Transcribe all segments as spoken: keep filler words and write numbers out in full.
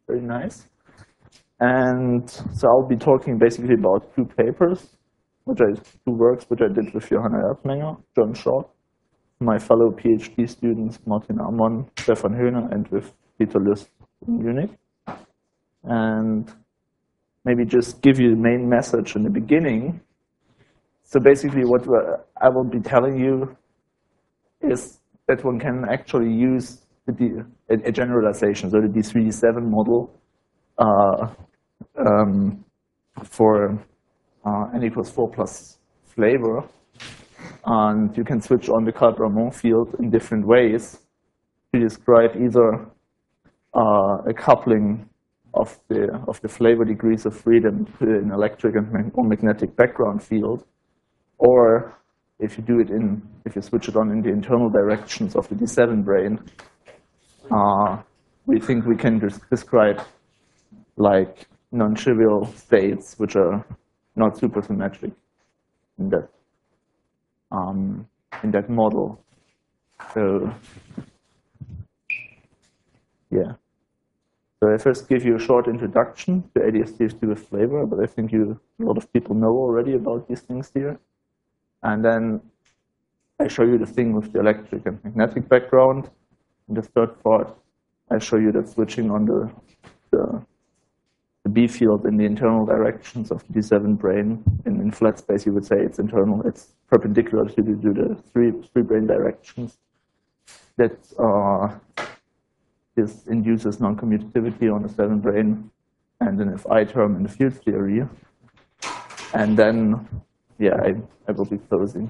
Very nice. And so I'll be talking basically about two papers, which I, two works which I did with Johanna Erfmenger, John Short, my fellow PhD students, Martin Amon, Stefan Höhner, and with Peter Lust in Munich. And maybe just give you the main message in the beginning. So basically what I will be telling you is that one can actually use the, a, a generalization, so the D three D seven model uh, um, for uh, n equals four plus flavor. And you can switch on the Carte-Bramont field in different ways to describe either uh, a coupling of the, of the flavor degrees of freedom to an electric and or magnetic background field, or if you do it in, if you switch it on in the internal directions of the D seven brane, uh, we think we can describe like non-trivial states which are not supersymmetric in that um, in that model. So yeah. So I first give you a short introduction to A D S T F T with flavor, but I think you a lot of people know already about these things here. And then I show you the thing with the electric and magnetic background. In the third part, I show you that switching on the, the, the B field in the internal directions of the D seven brane. In, in flat space, you would say it's internal. It's perpendicular to the, to the three, three brane directions. That uh, this induces non-commutativity on the seven brane and an Fi term in the field theory. And then, yeah, I, I will be closing.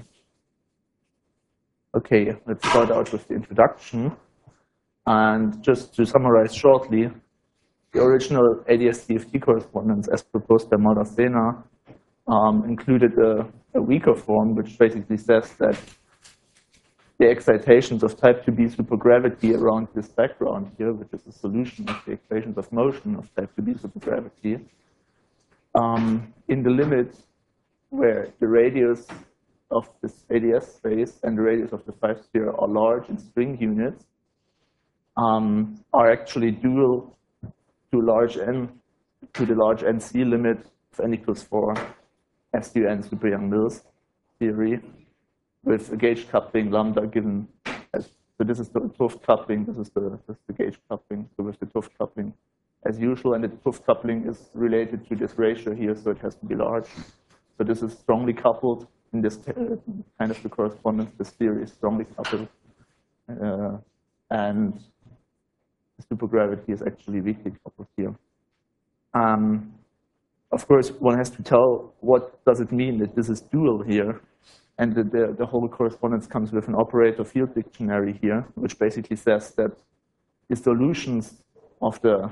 Okay, let's start out with the introduction. And just to summarize shortly, the original A D S T F T correspondence as proposed by Maldacena um, included a, a weaker form, which basically says that the excitations of type two B supergravity around this background here, which is a solution of the equations of motion of type two B supergravity, um, in the limit where the radius of this A D S space and the radius of the five sphere are large in string units, um, are actually dual to large n to the large N C limit of n equals four S U N super Young-Mills theory, with a gauge coupling lambda given as, so this is the T U F T coupling, this is the, this is the gauge coupling, so with the T U F T coupling as usual, and the T U F T coupling is related to this ratio here, so it has to be large. So this is strongly coupled in this kind of the correspondence, this theory is strongly coupled, uh, and the supergravity is actually weakly coupled here. Um, of course, one has to tell what does it mean that this is dual here. And the, the, the whole correspondence comes with an operator field dictionary here, which basically says that the solutions of the,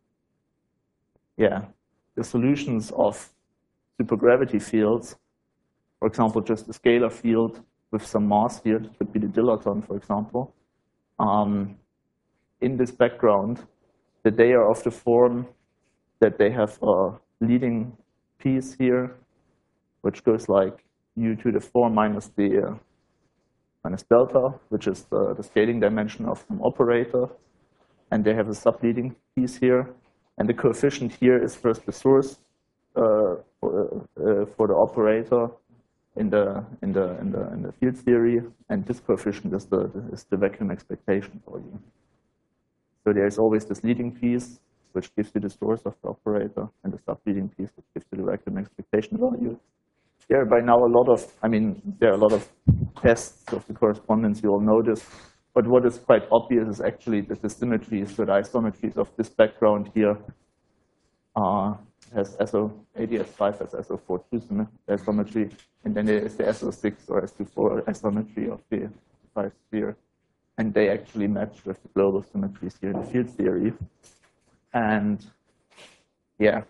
yeah, the solutions of supergravity fields, for example, just a scalar field with some mass here, it could be the dilaton, for example, um, in this background, that they are of the form that they have a leading piece here, which goes like u to the four minus the uh, minus delta, which is the, the scaling dimension of some operator, and they have a subleading piece here, and the coefficient here is first the source uh, for, uh, for the operator in the in the in the in the field theory, and this coefficient is the is the vacuum expectation for you. So there is always this leading piece, which gives you the source of the operator, and the subleading piece, which gives you the vacuum expectation value. There are by now a lot of, I mean, there are a lot of tests of the correspondence, you all know this, but what is quite obvious is actually that the symmetries, so the isometries of this background here uh, has S O A D S five has S O four two isometry, and then there is the S O six or S two four isometry of the five sphere, and they actually match with the global symmetries here in the field theory. And yeah,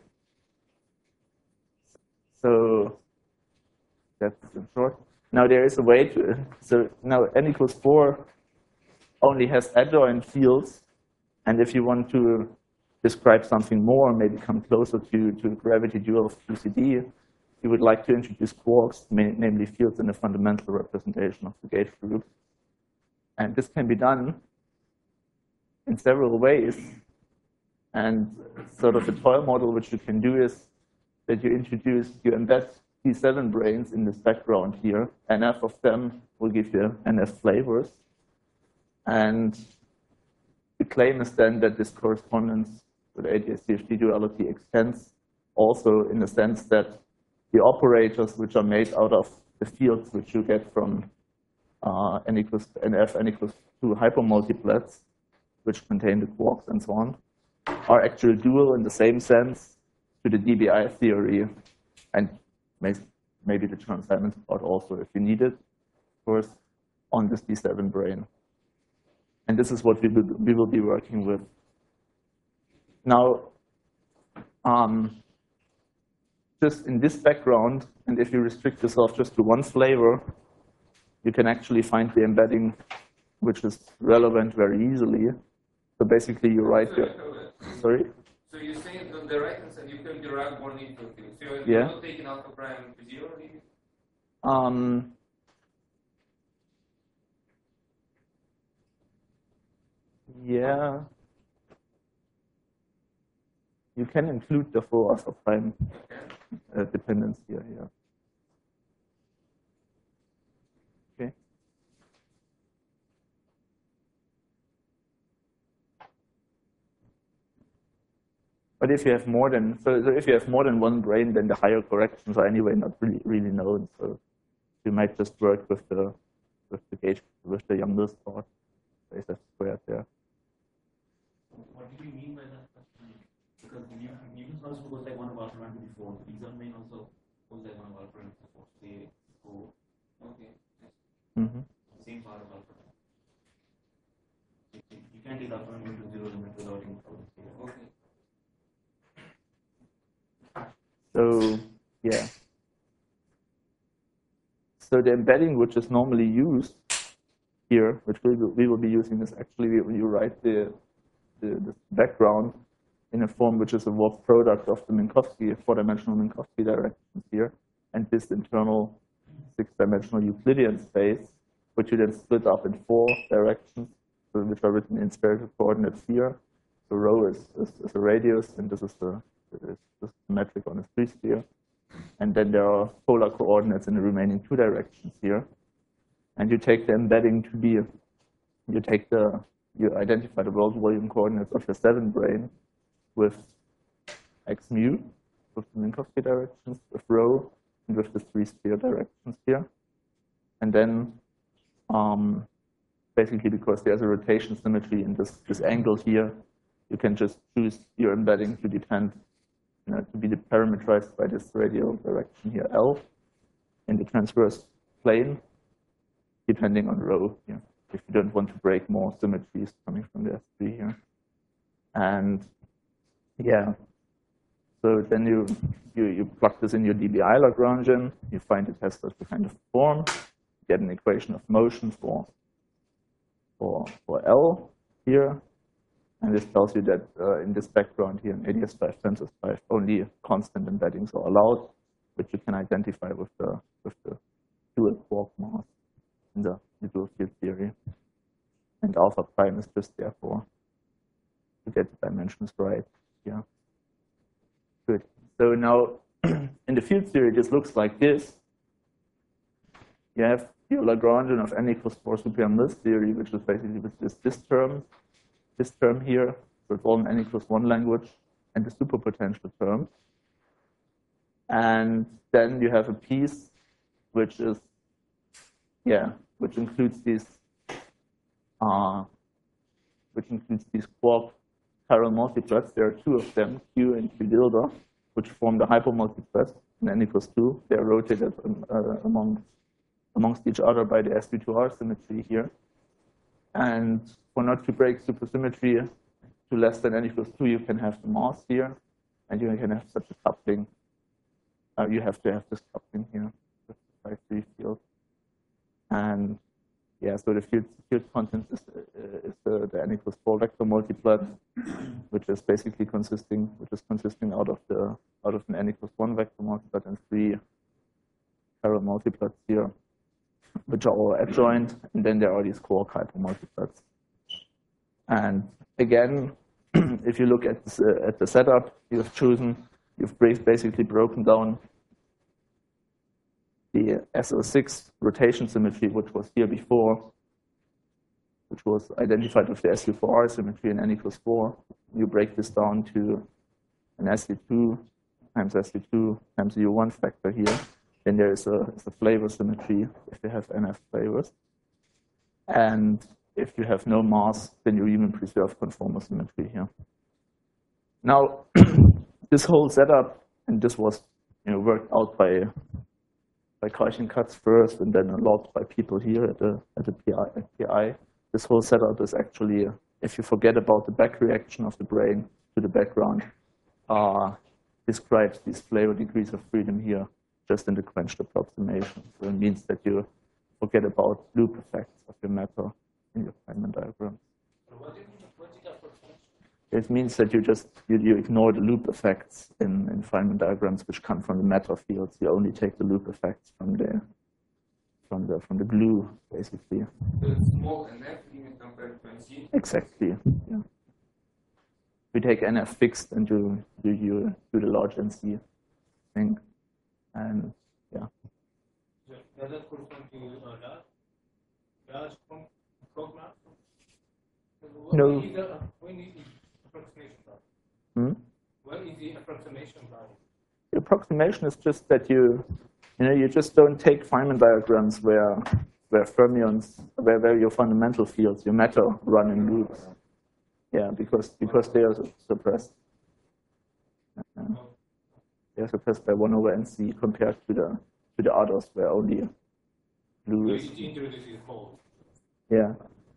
so that's in short. Now there is a way to, so now n equals four only has adjoint fields, and if you want to describe something more, maybe come closer to, to gravity dual of Q C D, you would like to introduce quarks, namely fields in a fundamental representation of the gauge group. And this can be done in several ways. And sort of the toy model which you can do is that you introduce, you embed D seven branes in this background here. N F of them will give you N F flavors. And the claim is then that this correspondence with A D S C F T duality extends also in the sense that the operators which are made out of the fields which you get from uh, N equals N F, N equals two hypermultiplets, which contain the quarks and so on, are actually dual in the same sense to the D B I theory, and maybe the Chern-Simons plot also if you need it, of course, on this D seven brane. And this is what we will, we will be working with. Now, um, just in this background, and if you restrict yourself just to one flavor, you can actually find the embedding which is relevant very easily. So basically, you write so your. Sorry? So you're saying on the right hand side, you can derive one equal thing. So you're yeah. not taking alpha prime to zero? Um, yeah. You can include the full alpha prime uh, dependence here. Yeah. Okay. But if you have more than so, so if you have more than one brane, then the higher corrections are anyway not really really known. So you might just work with the with the gauge with the Young's part. Base F squared there. What do you mean by that? Because Newton's law goes like one of alpha prime to the four. These main also goes like one of alpha prime to the four. They go okay. Mm-hmm. Same part of alpha prime. You can't take alpha prime to zero limit without including. Okay. So yeah. So the embedding which is normally used here, which we will, we will be using, is actually when you write the, the, the background in a form which is a warp product of the Minkowski, four-dimensional Minkowski directions here, and this internal six-dimensional Euclidean space, which you then split up in four directions, so which are written in spherical coordinates here. So rho is, is, is a radius, and this is the, is, this is the metric on a three-sphere. And then there are polar coordinates in the remaining two directions here. And you take the embedding to be, you take the, you identify the world volume coordinates of your seven brane with x mu, with the Minkowski directions, with rho, and with the three sphere directions here. And then, um, basically because there's a rotation symmetry in this, this angle here, you can just choose your embedding to depend, you know, to be parameterized by this radial direction here, L, in the transverse plane, depending on rho here, if you don't want to break more symmetries coming from the S three here. And yeah, so then you, you, you plug this in your D B I Lagrangian, you find it has such a kind of form, get an equation of motion for, for, for L here. And this tells you that uh, in this background here in A D S five census five, only constant embeddings are allowed, which you can identify with the, with the dual quark mass in the dual field theory. And alpha prime is just therefore to get the dimensions right here. Good. So now in the field theory, this looks like this. You have your Lagrangian of n equals four super M this theory, which is basically with this, this term. This term here, so it's all in n equals one language, and the superpotential term. And then you have a piece which is, yeah, which includes these, uh, which includes these quark chiral multiplets. There are two of them, Q and Q tilde, which form the hypermultiplet in n equals two. They are rotated um, uh, among, amongst each other by the S V two R symmetry here. And for not to break supersymmetry to less than n equals two, you can have the mass here, and you can have such a coupling. Uh, you have to have this coupling here with the phi three field. And yeah, so the field, field content is, uh, is the, the n equals four vector multiplet, which is basically consisting, which is consisting out of the out of an n equals one vector multiplet and three chiral multiplets here, which are all adjoint, and then there are these quark hypermultiplets. And again, if you look at, this, uh, at the setup you've chosen, you've basically broken down the S O six rotation symmetry, which was here before, which was identified with the S U four R symmetry in n equals four. You break this down to an S U two times S U two times U one factor here. Then there is a, is a flavor symmetry if you have N F flavors. And if you have no mass, then you even preserve conformal symmetry here. Now, this whole setup, and this was you know, worked out by by Karchin-Katz first, and then a lot by people here at the at the P I. At P I. This whole setup is actually, if you forget about the back reaction of the brain to the background, uh, describes these flavor degrees of freedom here, just in the quenched approximation. So it means that you forget about loop effects of your matter in your Feynman diagram. So what do you mean the quenching approximation? It means that you just you, you ignore the loop effects in, in Feynman diagrams which come from the matter fields. You only take the loop effects from the from the from the glue, basically. So it's small N F even compared to N C? Exactly. Yeah. We take N F fixed and you you, you do the large N C thing. And yeah. So does that correspond to uh, large large program? No. When is the, when is the approximation value? Hmm? When is the approximation value? The approximation is just that you, you know, you just don't take Feynman diagrams where where fermions, where, where your fundamental fields, your matter, run in loops. Yeah, because because they are suppressed. Yeah. They are suppressed by one over N C compared to the to the others where only blue is. The integral is whole. Yeah.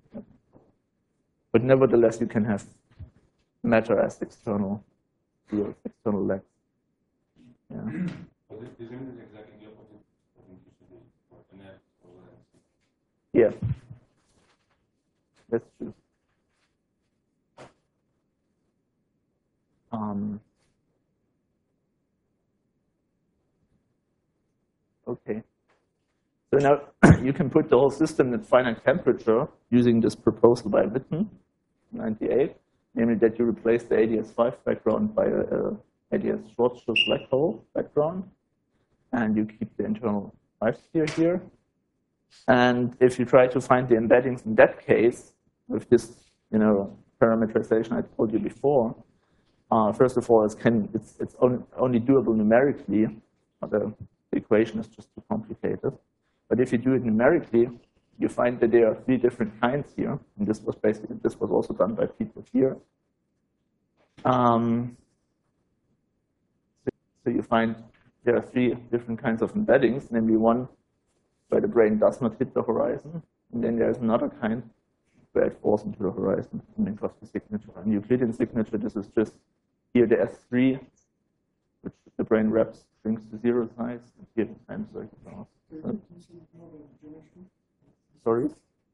But nevertheless, you can have matter as external fields, external legs. Yeah. So this, this image is exactly the opposite. I think you should do for N F over N C. Yeah. That's true. Um, okay. So now you can put the whole system at finite temperature using this proposal by Witten, ninety-eight, namely that you replace the A D S five background by a, a A D S Schwarzschild black hole background, and you keep the internal five sphere here. And if you try to find the embeddings in that case, with this you know, parameterization I told you before, uh, first of all, it's, can, it's, it's only, only doable numerically. The equation is just too complicated. But if you do it numerically, you find that there are three different kinds here. And this was basically, this was also done by people here. Um, so, so you find there are three different kinds of embeddings, namely one where the brain does not hit the horizon, and then there's another kind where it falls into the horizon, and then Minkowski signature. And Euclidean signature, this is just here the S three, which the brain wraps, shrinks to zero size, and here the time circuit lasts. So, sorry?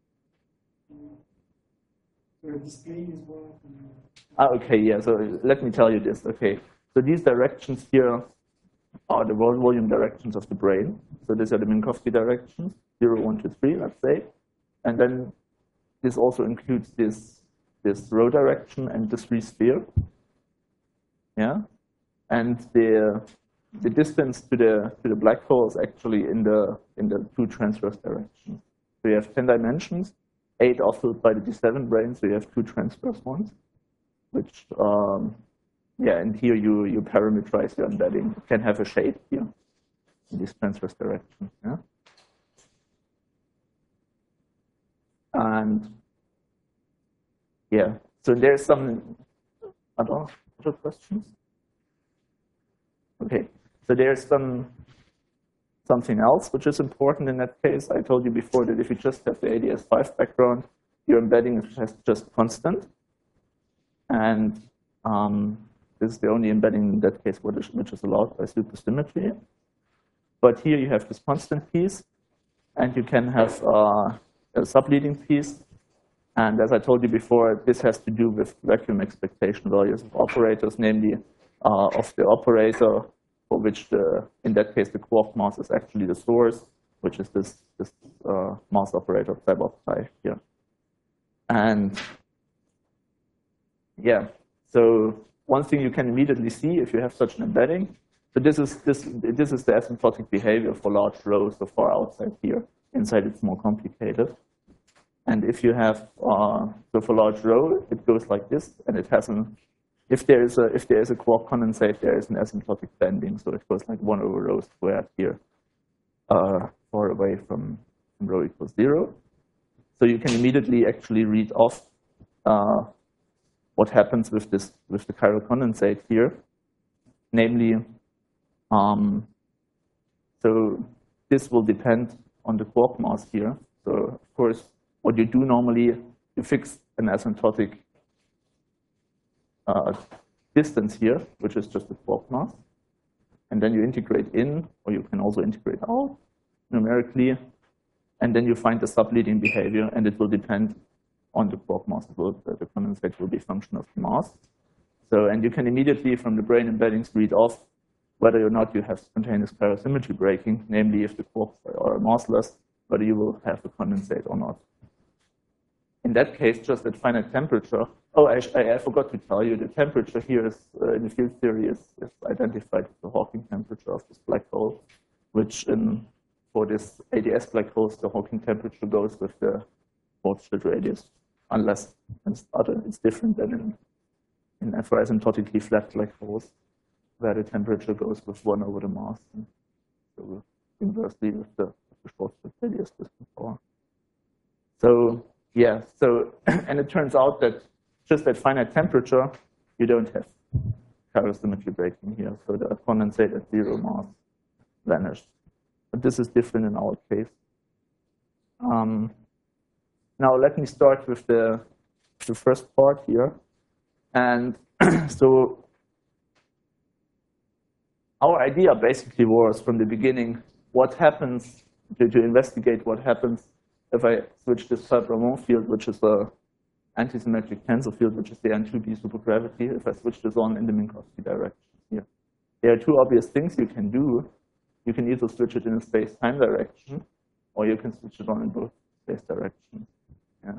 Ah, okay, yeah, so let me tell you this, okay. So these directions here are the volume directions of the brain. So these are the Minkowski directions, zero, one, two, three, let's say. And then this also includes this, this rho direction and this free sphere. Yeah? And the, the distance to the, to the black hole is actually in the, in the two transverse directions. So you have ten dimensions, eight are filled by the D seven brain, so you have two transverse ones, which, um, yeah, and here you, you parameterize your embedding. You can have a shape here in this transverse direction. Yeah? And yeah, so there's some other, other questions. Okay, so there's some something else which is important in that case. I told you before that if you just have the A D S five background, your embedding is just constant. And um, this is the only embedding in that case which is allowed by supersymmetry. But here you have this constant piece, and you can have uh, a subleading piece. And as I told you before, this has to do with vacuum expectation values of operators, namely uh, of the operator for which, the, in that case, the quark mass is actually the source, which is this, this uh, mass operator psi bar psi here. And yeah, So one thing you can immediately see if you have such an embedding, so this is this this is the asymptotic behavior for large rows so far outside here. Inside it's more complicated. And if you have uh, so for large row, it goes like this, and it has an if there is a if there is a quark condensate, there is an asymptotic bending, so it goes like one over rho squared here, uh, far away from, from rho equals zero. So you can immediately actually read off uh, what happens with this with the chiral condensate here, namely, um, so this will depend on the quark mass here. So of course, what you do normally, you fix an asymptotic uh, distance here, which is just the quark mass, and then you integrate in, or you can also integrate out numerically, and then you find the subleading behavior, and it will depend on the quark mass. It will, the condensate will be a function of the mass. So, and you can immediately from the brane embeddings read off whether or not you have spontaneous chiral symmetry breaking, namely if the quarks are massless, whether you will have a condensate or not. In that case, just at finite temperature, oh, I, I, I forgot to tell you, the temperature here is, uh, in the field theory is, is identified with the Hawking temperature of this black hole, which in, for this A D S black holes, the Hawking temperature goes with the Schwarzschild radius, unless it's, other, it's different than in, in for asymptotically flat black holes, where the temperature goes with one over the mass. And so inversely with the, with the Schwarzschild radius distance power. So yeah, so and it turns out that just at finite temperature, you don't have chiral symmetry breaking here. So the condensate at zero mass vanished. But this is different in our case. Um, now let me start with the, the first part here. And so our idea basically was from the beginning, what happens to, to investigate what happens if I switch this Fabry-Ramond field, which is a antisymmetric tensor field, which is the N two B supergravity, if I switch this on in the Minkowski direction here. There are two obvious things you can do. You can either switch it in a space-time direction, or you can switch it on in both space directions. Yeah.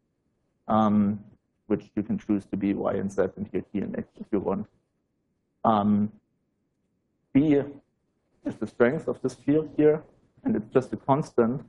Um, which you can choose to be y and z, and here t and x if you want. Um, B is the strength of this field here, and it's just a constant.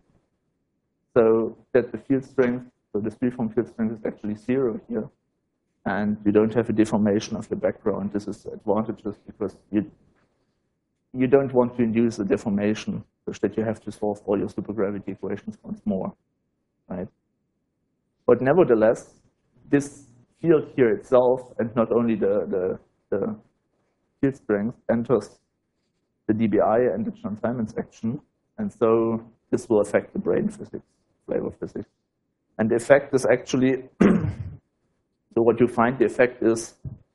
So that the field strength, so the free-form field strength is actually zero here. And you don't have a deformation of the background. This is advantageous because you, you don't want to induce a deformation such that you have to solve all your supergravity equations once more, right? But nevertheless, this field here itself, and not only the, the, the field strength, enters the D B I and the Chern-Simons action. And so this will affect the brane physics, flavor physics. And the effect is actually, so what you find the effect is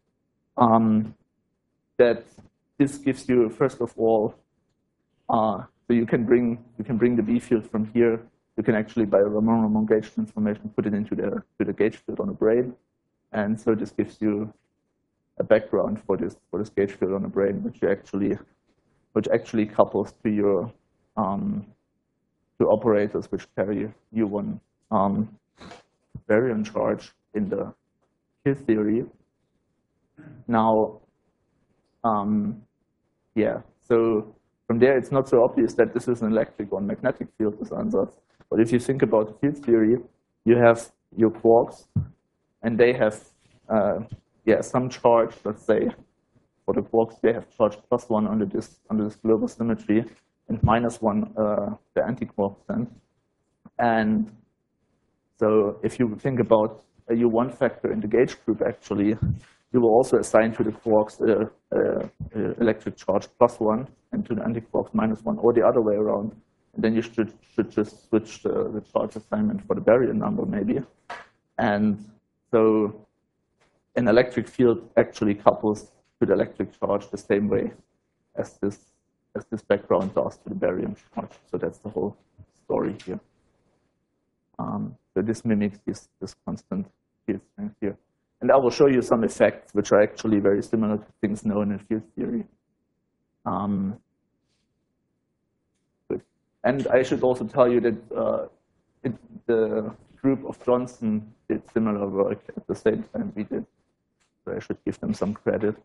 um, that this gives you, first of all, uh, so you can bring you can bring the B field from here. You can actually, by a Ramond-Ramond gauge transformation, put it into the to the gauge field on a brane, and so this gives you a background for this for this gauge field on a brane, which you actually which actually couples to your um, to operators which carry U one um, baryon charge in the field theory. Now, um, yeah, so from there it's not so obvious that this is an electric or magnetic field, this ansatz. But if you think about the field theory, you have your quarks, and they have uh, yeah some charge. Let's say for the quarks, they have charge plus one under this under this global symmetry, and minus one uh, the anti-quark send. And so if you think about a U one factor in the gauge group, actually, you will also assign to the quarks a, a, a electric charge plus one, and to the anti-quarks minus one, or the other way around. And then you should, should just switch the, the charge assignment for the baryon number, maybe. And so an electric field actually couples to the electric charge the same way as this, as this background does to the baryon charge. So that's the whole story here. Um, so this mimics this, this constant field strength here. And I will show you some effects which are actually very similar to things known in field theory. Um, And I should also tell you that uh, it, the group of Johnson did similar work at the same time we did. So I should give them some credit.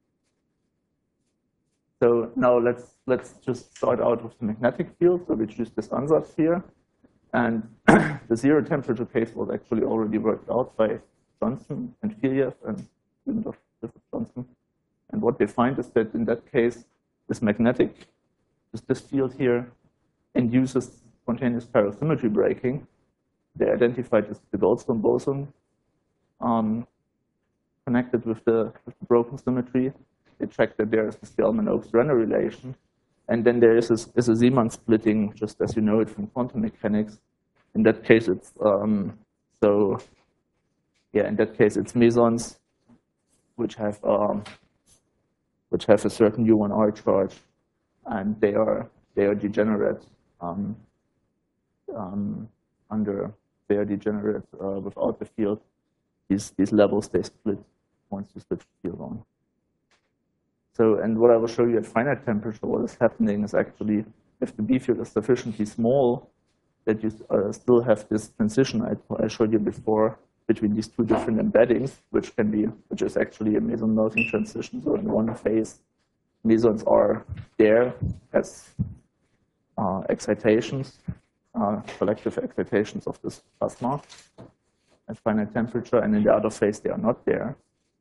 So now let's let's just start out with the magnetic field. So we choose this ansatz here. And the zero temperature case was actually already worked out by Johnson and Filiev and student of Johnson. And what they find is that in that case, this magnetic, just this field here, induces spontaneous ferrosymmetry breaking. They identified this, the Goldstone boson um, connected with the, with the broken symmetry. They checked that there is the Steelman-Oakes-Renner relation. And then there is a, is a Zeeman splitting, just as you know it from quantum mechanics. In that case, it's um, so yeah. In that case, it's mesons which have um, which have a certain U one R charge, and they are they are degenerate um, um, under they are degenerate uh, without the field. These these levels they split once you switch the field on. So, and what I will show you at finite temperature, what is happening is actually, if the B field is sufficiently small, that you uh, still have this transition I, I showed you before between these two different embeddings, which can be, which is actually a meson melting transition. So in one phase, mesons are there as uh, excitations, uh, collective excitations of this plasma at finite temperature, and in the other phase, they are not there.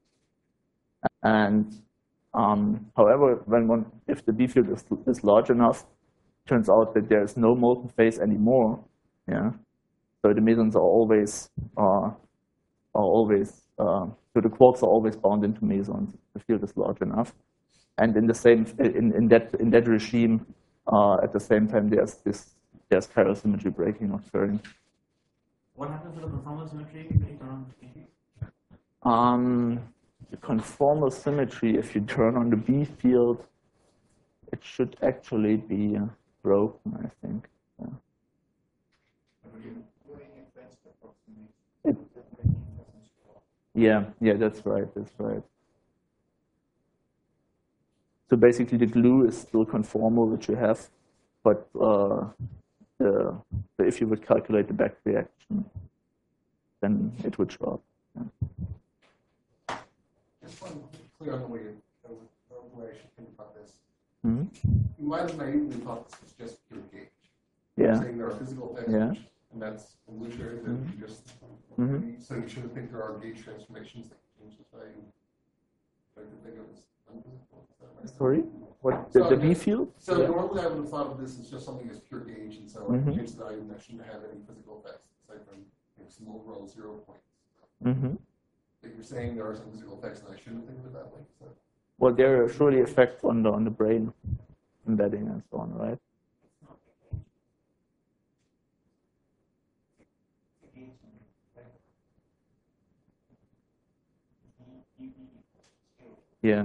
And Um, however, when one, if the B field is, is large enough, it turns out that there is no molten phase anymore. Yeah, so the mesons are always uh, are always uh, so the quarks are always bound into mesons. The field is large enough, and in the same in, in that in that regime, uh, at the same time there's this there's ferrosymmetry breaking occurring. What happens to the conformal symmetry when you turn on the B? Um, The conformal symmetry, if you turn on the B field, it should actually be broken, I think. Yeah, it, yeah, yeah, that's right, that's right. So basically the glue is still conformal, which you have, but uh, the, if you would calculate the back reaction, then it would show up. Yeah. Just one clear on the way, you, the way I should think about this. Mm-hmm. You might have naively thought this was just pure gauge. Yeah. You're saying there are physical effects, Yeah. and that's illusory. That Mm-hmm. you just Mm-hmm. so you shouldn't think there are gauge transformations that change the value. But I could think of it as unphysical. Is that right? Sorry, what the, So, the B okay. field? So Yeah. normally I would have thought of this as just something as pure gauge, and so Mhm. like change the value that shouldn't have any physical effects aside from you know, some overall zero points. Mm-hmm. But you're saying there are some physical effects, and I shouldn't think of it that way. So. Well, there are surely effects on the on the brain embedding and so on, right? Yeah.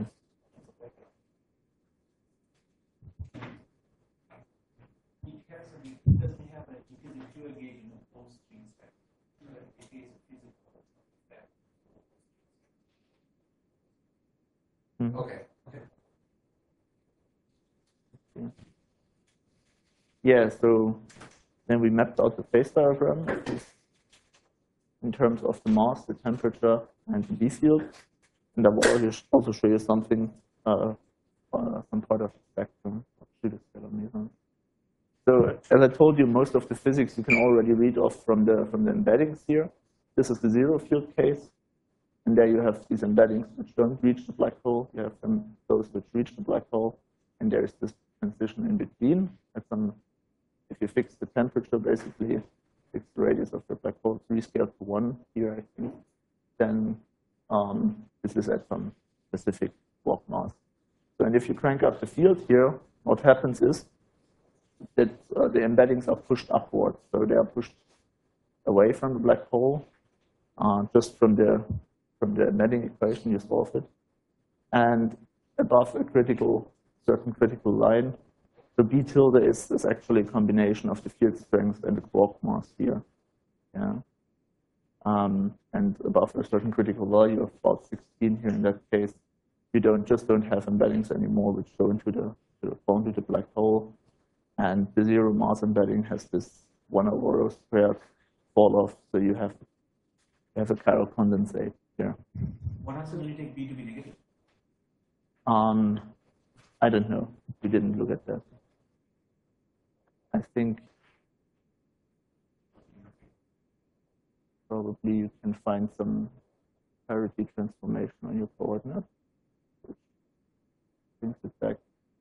Doesn't have a because it's pure gauge in both streams. It is a physical effect. Mm-hmm. Okay. Okay. Yeah, so then we mapped out the phase diagram in terms of the mass, the temperature, and the B field. And I will also show you something, uh, uh, some part of the spectrum of pseudoscalar mesons. So as I told you, most of the physics you can already read off from the from the embeddings here. This is the zero field case. And there you have these embeddings which don't reach the black hole. You have them, those which reach the black hole. And there is this transition in between. At some, if you fix the temperature, basically, fix the radius of the black hole, rescale to one here, I think, then um, this is at some specific quark mass. So, and if you crank up the field here, what happens is that uh, the embeddings are pushed upwards. So they are pushed away from the black hole, uh, just from the from the embedding equation, you solve it, and above a critical, certain critical line. So B tilde is, is actually a combination of the field strength and the quark mass here. Yeah. Um, and above a certain critical value of about sixteen here in that case, you don't just don't have embeddings anymore, which go into the, the fall into the black hole. And the zero mass embedding has this one over rho squared fall off, so you have you have a chiral condensate here. What happens when you take B to be negative? Um, I don't know. We didn't look at that. I think probably you can find some parity transformation on your coordinate, which brings it back.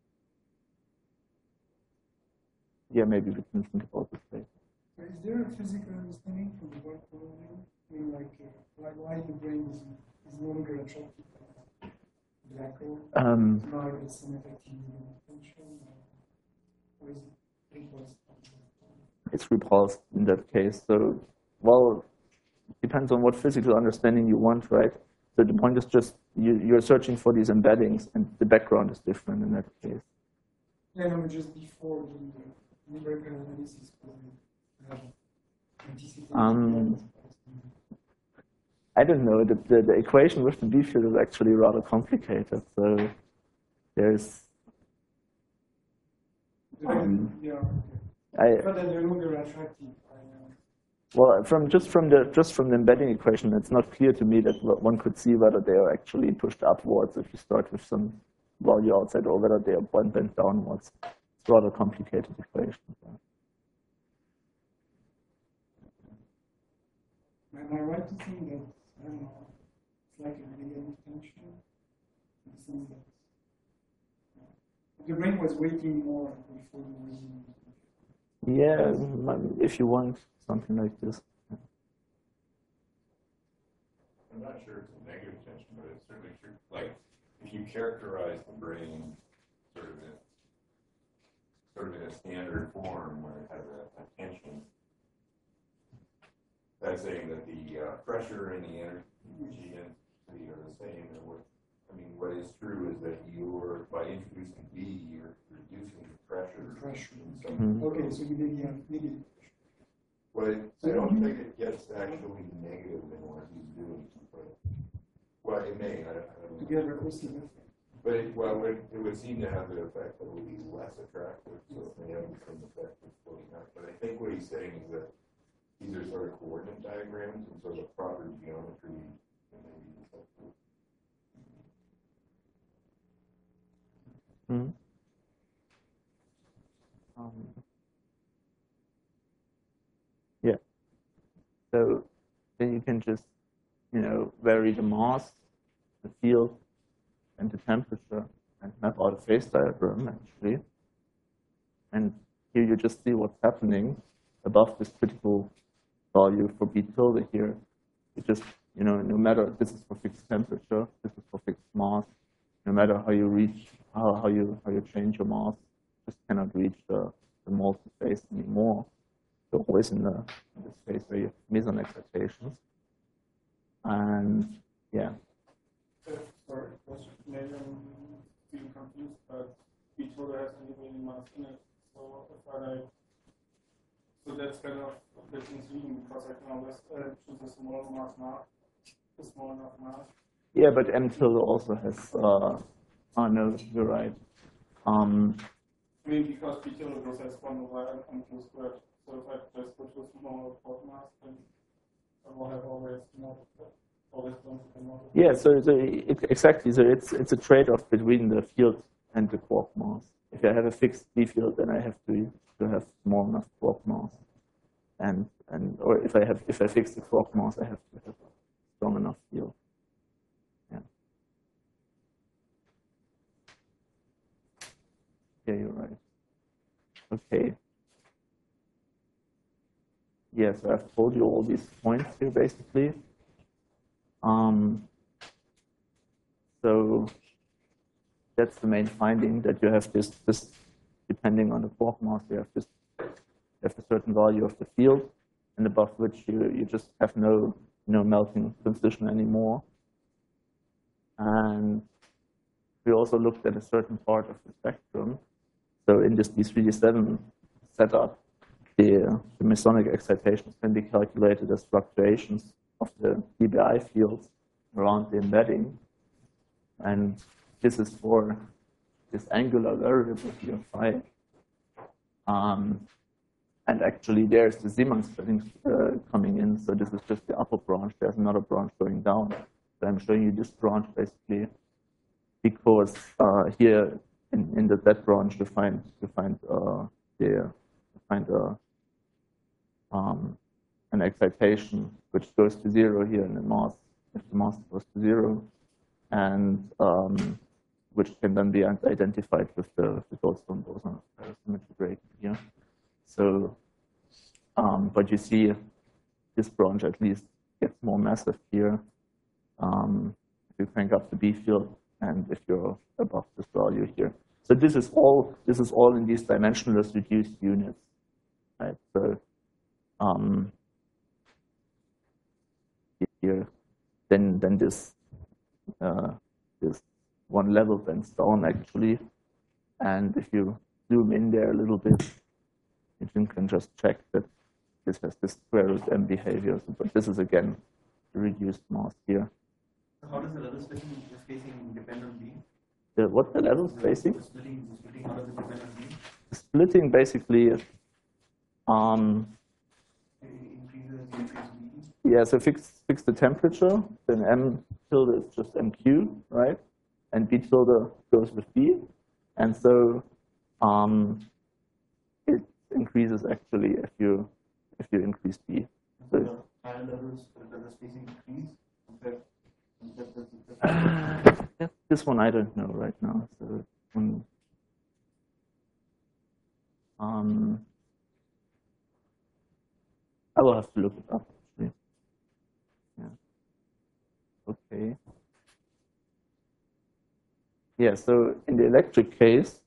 Yeah, maybe we can think about this later. Is there a physical understanding from the work point of view? I mean, like, uh, like why the brain is, is no longer attracted to black hole? Um, Now it's an effective function, or is it repulsed? it's repulsed in that case. So, well, it depends on what physical understanding you want, right? So the point is just you, you're searching for these embeddings, and the background is different in that case. Yeah, no, just before doing the numerical analysis, because we have anticipated. Um, I don't know. The, the, the equation with the B field is actually rather complicated. So there's. Um, yeah. I, But then they're no longer attractive. I, uh, well, from just from the just from the embedding equation, it's not clear to me that one could see whether they are actually pushed upwards if you start with some value outside, or whether they are bent bent downwards. It's a rather complicated equation. Am I right to think that, I don't know, it's like a negative tension? In the sense that uh, the brain was waiting more before the reason. Yeah, if you want something like this. I'm not sure it's a negative tension, but it's certainly true. Like, if you characterize the brain sort of in, sort of in a standard form where it has a, a tension, that's saying that the uh, pressure and the energy density are the same. And what, I mean, what is true is that you're, by introducing B, you're reducing the pressure. Pressure. Mm-hmm. Okay, so you maybe have negative pressure. But I don't think it gets actually negative in what he's doing. But, well, it may. I, I don't know. Together, also, But it, well, it, it would seem to have the effect that it would be less attractive, so it may have the same effect as floating out. But I think what he's saying is that these are sort of coordinate diagrams, and so the proper geometry can maybe be accepted. Mm-hmm. Um, yeah. So then you can just, you know, vary the mass, the field, and the temperature, and map out a phase diagram, actually. And here you just see what's happening above this critical value for B tilde here. You just, you know, no matter, this is for fixed temperature, this is for fixed mass, no matter how you reach, how, how you how you change your mass, just cannot reach the, the multi-phase anymore. You're always in, the, in this phase where you have meson excitations. And yeah. Sorry, maybe I'm being confused, but B tilde has only mass in it. So if I like, so that's kind of a bit misleading because I can always uh, choose a small mass mass, a small enough mass. Yeah, but M tilde also has. Uh, oh no, you're right. Um, I mean, because B tilde goes as one over M two squared. So if I just go to a small port mass, then I will have always more. Yeah, so, so it, exactly. So it's it's a trade-off between the field and the quark mass. If I have a fixed B field, then I have to to have small enough quark mass, and and or if I have if I fix the quark mass, I have to have a strong enough field. Yeah. Yeah, you're right. Okay. Yeah, so I've told you all these points here basically. Um, so that's the main finding, that you have this, this depending on the quark mass, you have this, you have a certain value of the field, and above which you, you just have no, no melting transition anymore. And we also looked at a certain part of the spectrum. So in this D three D seven setup, the, the mesonic excitations can be calculated as fluctuations of the D B I fields around the embedding. And this is for this angular variable here, phi. Um, and actually, there's the Zeeman splitting uh, coming in. So this is just the upper branch. There's another branch going down. So I'm showing you this branch basically because uh, here in, in the that branch you find you find uh, the you find a um, an excitation which goes to zero here in the mass if the mass goes to zero, and um, which can then be identified with the, with the Goldstone boson symmetry break here. So, um, but you see this branch at least gets more massive here um, if you crank up the B field and if you're above this value here. So this is all this is all in these dimensionless reduced units, right? So um, here, then then this uh, this one level bends down actually, and if you zoom in there a little bit, you can just check that this has this square root m behavior. But this is again the reduced mass here. So how does the level spacing, spacing depend on B? The, what the level spacing? The splitting, the splitting, how does it depend on B? Splitting basically. Um, It increases, increases B. yeah, so fix fix the temperature. Then m tilde is just mq, right? And B tilde goes with B, and so um, it increases actually if you if you increase B. So the higher levels, does the spacing increase compared compared to the yeah, this one I don't know right now. So um, um, I will have to look it up actually. Yeah. Okay. Yeah. So in the electric case,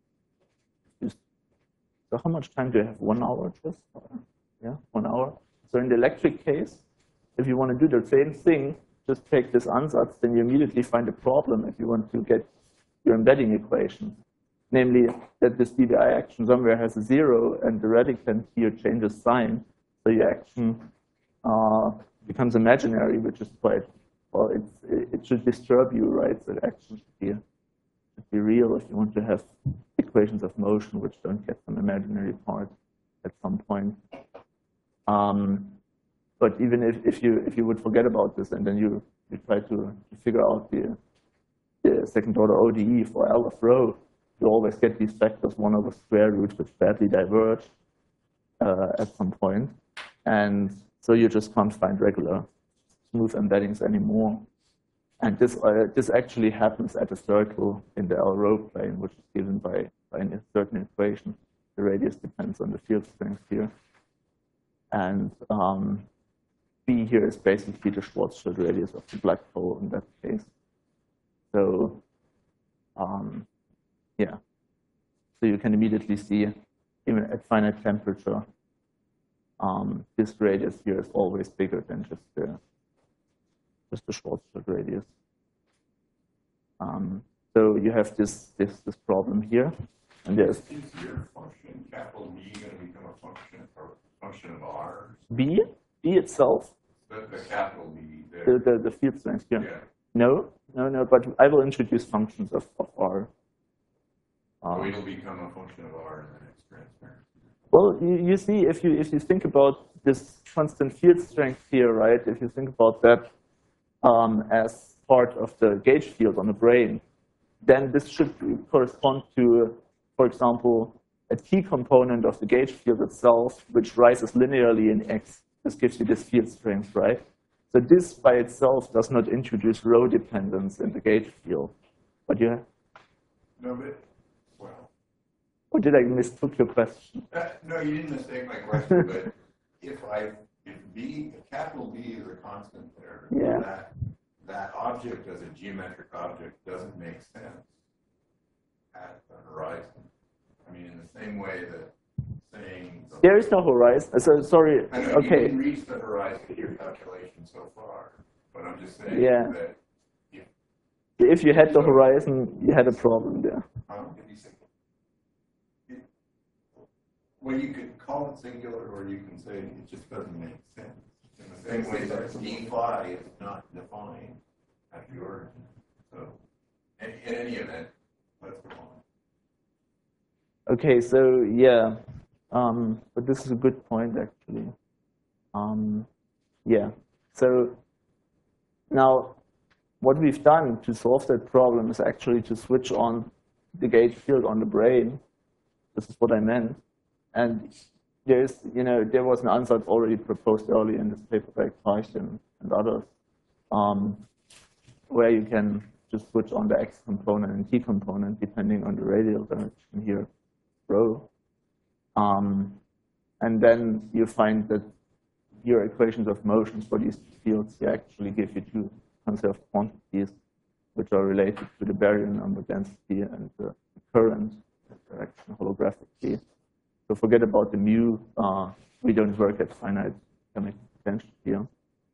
so how much time do you have? One hour just? Yeah, one hour. So in the electric case, if you want to do the same thing, just take this ansatz, then you immediately find a problem if you want to get your embedding equation. Namely, that this D B I action somewhere has a zero and the radicand here changes sign. So your action uh, becomes imaginary, which is quite, well, it's, it should disturb you, right? So the action should be, should be real if you want to have equations of motion which don't get some imaginary part at some point. Um, but even if, if you if you would forget about this and then you, you try to, to figure out the, the second order O D E for L of rho, you always get these factors one over square root which badly diverge uh, at some point. And so you just can't find regular smooth embeddings anymore. And this uh, this actually happens at a circle in the L rho plane, which is given by, by a certain equation. The radius depends on the field strength here. And um, B here is basically the Schwarzschild radius of the black hole in that case. So um, yeah, so you can immediately see, even at finite temperature, um, this radius here is always bigger than just the just the Schwarzschild radius. Um, so you have this this this problem here, and there's Is your function capital B going to become a function or function of R? B B itself, The, the capital B. the The, the, the field strength here. yeah. No, no, no. But I will introduce functions of of R. So Um, it'll become a function of R in the next transparency. Well, you, you see, if you if you think about this constant field strength here, right? If you think about that um, as part of the gauge field on the brain, then this should correspond to, for example, a T component of the gauge field itself, which rises linearly in X. This gives you this field strength, right? So this by itself does not introduce rho dependence in the gauge field. But you, No, but, well, or did I mistook your question? uh, no, you didn't mistake my question, but if I, if B, if capital B is a constant there, Yeah. that, that object as a geometric object doesn't make sense at the horizon. I mean, in the same way that saying. the- There is no horizon. So sorry. I know you Okay. didn't reach the horizon in your calculation so far, but I'm just saying Yeah. that if, If you had the horizon, you had a problem there. um, if you say, it- well, you could call it singular, or you can say it just doesn't make sense. In the same way that d phi is not defined at the origin. So, in, in any event, let's go on. Okay, so yeah, um, but this is a good point actually. Um, yeah, so now what we've done to solve that problem is actually to switch on the gauge field on the brane. This is what I meant. And there's, you know, there was an answer already proposed earlier in this paper by Clark and, and others, um, where you can just switch on the X component and T component depending on the radial direction here, rho. Um, and then you find that your equations of motions for these fields here actually give you two conserved quantities which are related to the barrier number density and the current direction holographically. So forget about the mu. Uh, we don't work at finite chemical potential here.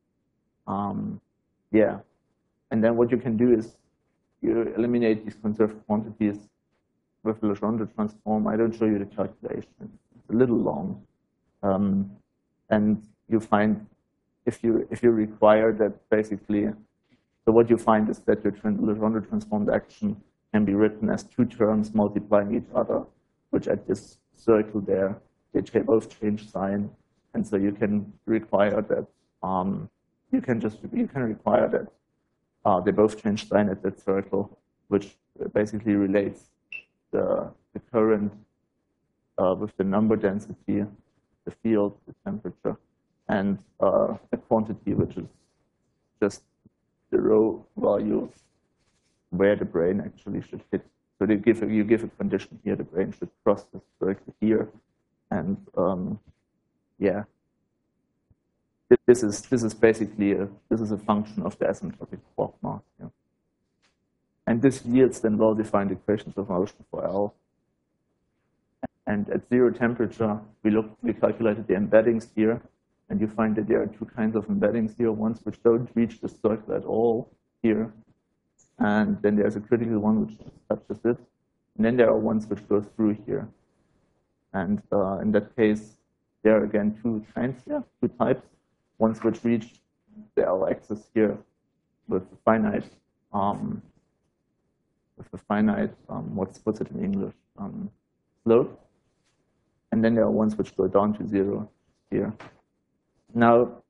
Um, yeah. And then what you can do is you eliminate these conserved quantities with the Legendre transform. I don't show you the calculation. It's a little long. Um, and you find if you if you require that basically, so what you find is that your Legendre transformed action can be written as two terms multiplying each other, which at this circle there, they both change sign, and so you can require that um, you can just you can require that uh, they both change sign at that circle, which basically relates the the current uh, with the number density, the field, the temperature, and uh, a quantity which is just the rho value where the brane actually should hit. So they give a, you give a condition here, the brane should cross this circle here, and um, yeah, this is this is basically a this is a function of the asymptotic quark mass. Yeah. And this yields then well-defined equations of motion for L. And at zero temperature, we look we calculated the embeddings here, and you find that there are two kinds of embeddings here: ones which don't reach the circle at all here, and then there's a critical one which touches it, and then there are ones which go through here. And uh, in that case, there are again two kinds here, two types: ones which reach the L-axis here with a finite, um, with a finite, um, what's what's it in English, um, slope, and then there are ones which go down to zero here. Now,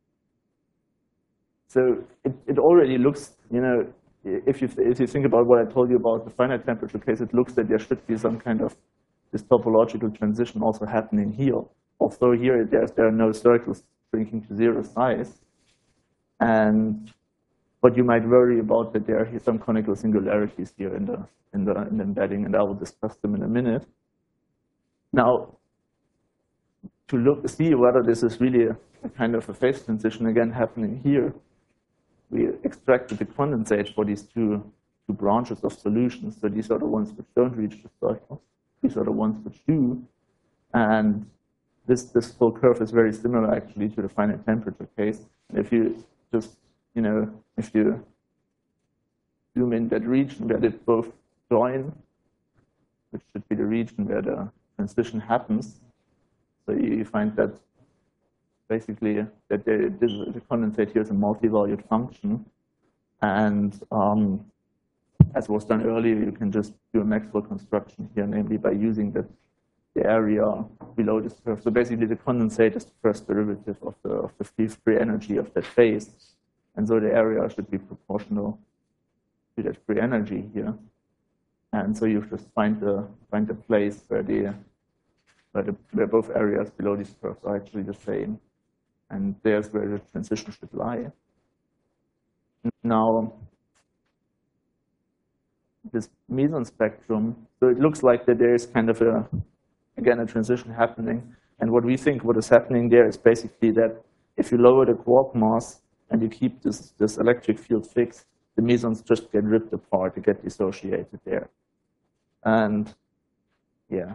so it, it already looks, you know, if you if you think about what I told you about the finite temperature case, it looks that there should be some kind of this topological transition also happening here. Although here there's there are no circles shrinking to zero size, and but you might worry about that there are some conical singularities here in the in the, in the embedding, and I will discuss them in a minute. Now, to look see whether this is really a, a kind of a phase transition again happening here, we extracted the condensate for these two, two branches of solutions. So these are the ones which don't reach the circle. These are the ones which do. And this, this full curve is very similar actually to the finite temperature case. And if you just, you know, if you zoom in that region where they both join, which should be the region where the transition happens, so you find that basically that the, the condensate here is a multi-valued function, and um, as was done earlier, you can just do a Maxwell construction here, namely by using the, the area below this curve. So basically, the condensate is the first derivative of the of the free free energy of that phase, and so the area should be proportional to that free energy here. And so you just find the find the place where the where the where both areas below these curves are actually the same. And there's where the transition should lie. Now, this meson spectrum, so it looks like that there is kind of a, again, a transition happening. And what we think what is happening there is basically that if you lower the quark mass and you keep this, this electric field fixed, the mesons just get ripped apart, they get dissociated there. And yeah.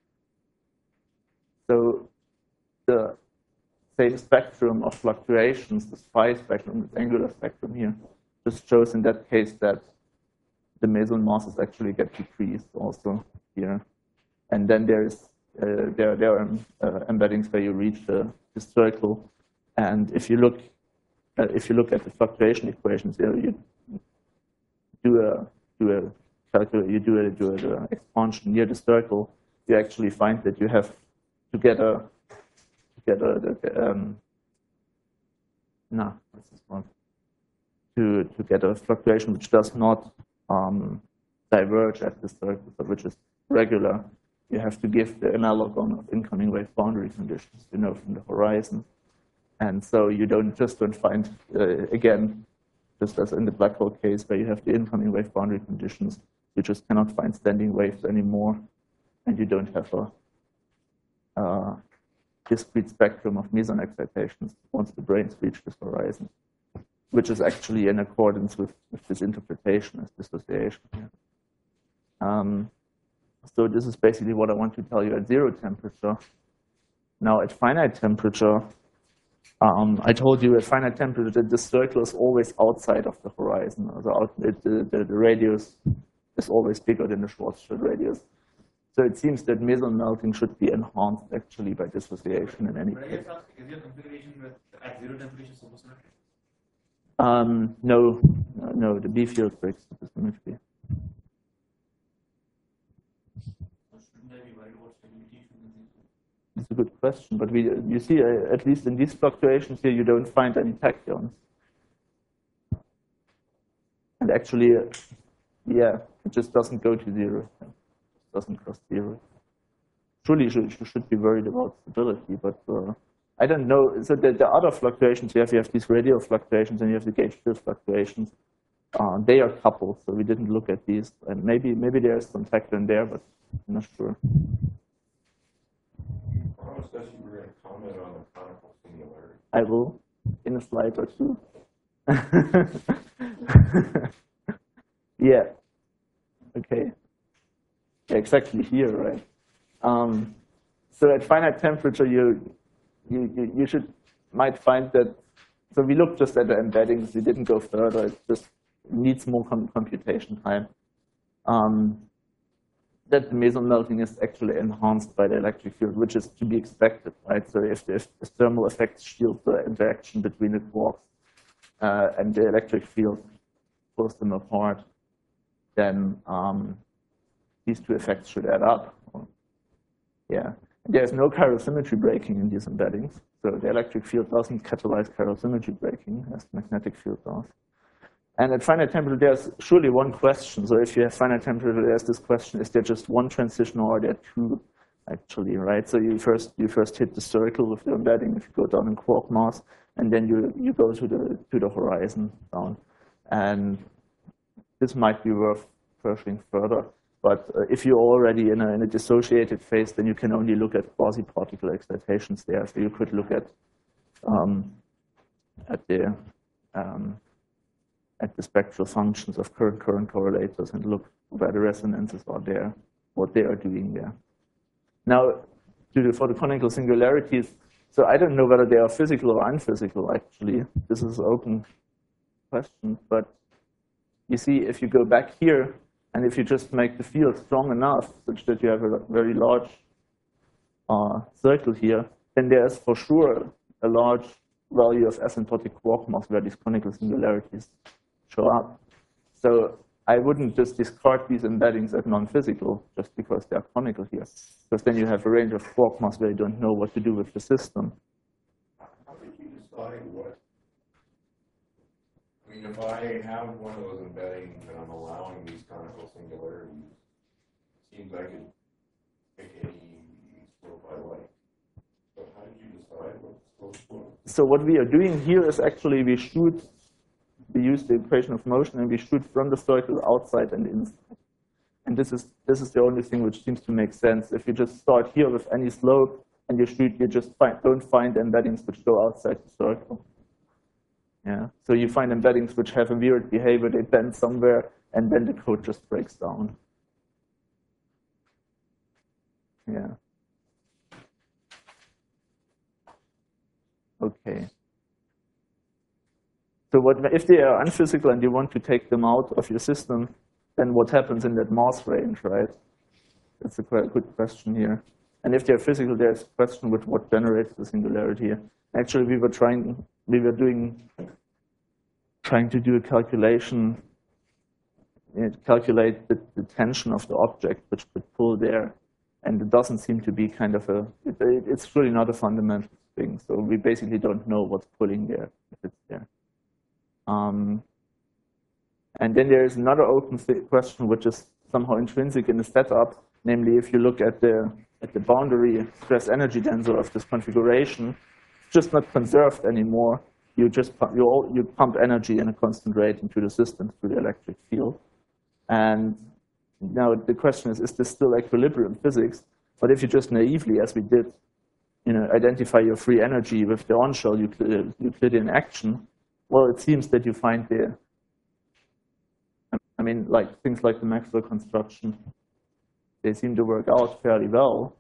So the same spectrum of fluctuations, this phi spectrum, this angular spectrum here, just shows in that case that the meson masses actually get decreased also here. And then there is uh, there there are uh, embeddings where you reach the, the circle. And if you look uh, if you look at the fluctuation equations, you, know, you do a do a calculate you do a do a expansion near the circle, you actually find that you have to get a Get a, um, no, what's this one? to, to get a fluctuation which does not um, diverge at the circle, but which is regular. You have to give the analogon of incoming wave boundary conditions, you know, from the horizon. And so you don't just don't find, uh, again, just as in the black hole case where you have the incoming wave boundary conditions, you just cannot find standing waves anymore, and you don't have a uh, discrete spectrum of meson excitations once the brains reach this horizon, which is actually in accordance with, with this interpretation as dissociation. Um, so this is basically what I want to tell you at zero temperature. Now at finite temperature, um, I told you at finite temperature that this circle is always outside of the horizon. So out, it, the, the, the radius is always bigger than the Schwarzschild radius. So it seems that meson melting should be enhanced actually by dissociation in any But I case. guess asking, is your configuration with at zero temperature supersymmetry? Um, no, no, no, the B field breaks supersymmetry. Or shouldn't I be worried about stability? It's a good question, but we, you see, uh, at least in these fluctuations here, you don't find any tachyons. And actually, uh, yeah, it just doesn't go to zero. It doesn't cross zero. Surely you should, you should be worried about stability, but uh, I don't know. So the, the other fluctuations you have, you have these radial fluctuations and you have the gauge field fluctuations. Uh, they are coupled, so we didn't look at these. And maybe maybe there's some tachyon there, but I'm not sure. I promised us you were going to comment on the conical singularity. I will, in a slide or two. Yeah. Okay. Yeah, exactly here, right? Um, so at finite temperature, you, you you you should might find that. So we looked just at the embeddings. We didn't go further. It just needs more com computation time. Um, that the meson melting is actually enhanced by the electric field, which is to be expected, right? So if, if the thermal effects shield the interaction between the quarks uh, and the electric field pulls them apart, then um, these two effects should add up. Yeah, there's no chiral symmetry breaking in these embeddings, so the electric field doesn't catalyze chiral symmetry breaking as the magnetic field does. And at finite temperature, there's surely one question. So if you have finite temperature, there's this question: is there just one transition, or are there two, actually, right? So you first you first hit the circle with the embedding if you go down in quark mass, and then you you go to the to the horizon down, and this might be worth pursuing further. But uh, if you're already in a, in a dissociated phase, then you can only look at quasi-particle excitations there. So you could look at um, at the um, at the spectral functions of current current correlators and look where the resonances are there, what they are doing there. Now, to the, for the conical singularities, so I don't know whether they are physical or unphysical. Actually, this is an open question. But you see, if you go back here, and if you just make the field strong enough such that you have a very large uh, circle here, then there's for sure a large value of asymptotic quark mass where these conical singularities show up. So I wouldn't just discard these embeddings as non-physical just because they're conical here, because then you have a range of quark mass where you don't know what to do with the system. How did you decide what? I mean, if I have one of those embeddings and I'm allowing these conical singularities, it seems I could pick any slope I like. But how did you decide what slope was? So what we are doing here is actually we shoot, we use the equation of motion and we shoot from the circle outside and inside. And this is this is the only thing which seems to make sense. If you just start here with any slope and you shoot, you just find, don't find embeddings which go outside the circle. Yeah. So you find embeddings which have a weird behavior, they bend somewhere, and then the code just breaks down. Yeah. Okay. So what if they are unphysical and you want to take them out of your system, then what happens in that mass range, right? That's a quite good question here. And if they're physical, there's a question with what generates the singularity here. Actually, we were trying, we were doing, trying to do a calculation, you know, to calculate the, the tension of the object which could pull there. And it doesn't seem to be kind of a, it, it's really not a fundamental thing. So we basically don't know what's pulling there, if it's there. Um, And then there is another open question, which is somehow intrinsic in the setup, namely if you look at the at the boundary stress energy tensor of this configuration, it's just not conserved anymore. You just pump, you, all, you pump energy in a constant rate into the system through the electric field. And now the question is, is this still equilibrium physics? But if you just naively, as we did, you know, identify your free energy with the on-shell Euclid, Euclidean action, well, it seems that you find the, I mean, like things like the Maxwell construction, they seem to work out fairly well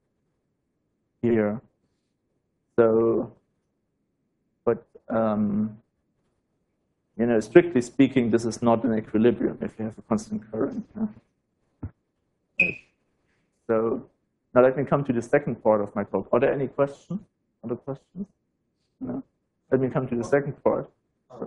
here. So, but, um, you know, strictly speaking, this is not an equilibrium if you have a constant current. Yeah? So, now let me come to the second part of my talk. Are there any questions? Other questions? No? Let me come to the second part. Um,